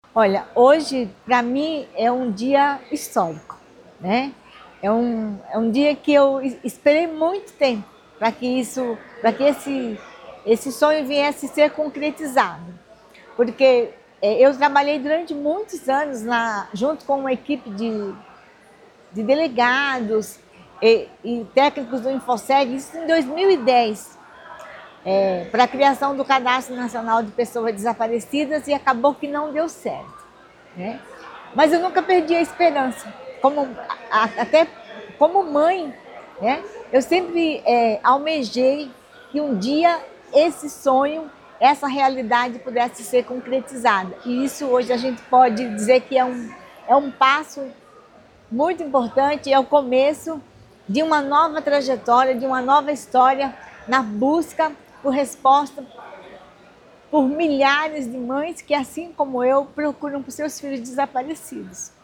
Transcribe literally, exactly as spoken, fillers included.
Olha, hoje para mim é um dia histórico, né? É um, é um dia que eu es- esperei muito tempo para que isso, para que esse, esse sonho viesse ser concretizado. Porque é, eu trabalhei durante muitos anos na, junto com uma equipe de, de delegados e, e técnicos do InfoSeg, isso em dois mil e dez, é, para a criação do Cadastro Nacional de Pessoas Desaparecidas, e acabou que não deu certo, né? Mas eu nunca perdi a esperança. Como, a- até como mãe, né? Eu sempre é, almejei que um dia esse sonho, essa realidade pudesse ser concretizada. E isso hoje a gente pode dizer que é um, é um passo muito importante, é o começo de uma nova trajetória, de uma nova história na busca por resposta por milhares de mães que, assim como eu, procuram por seus filhos desaparecidos.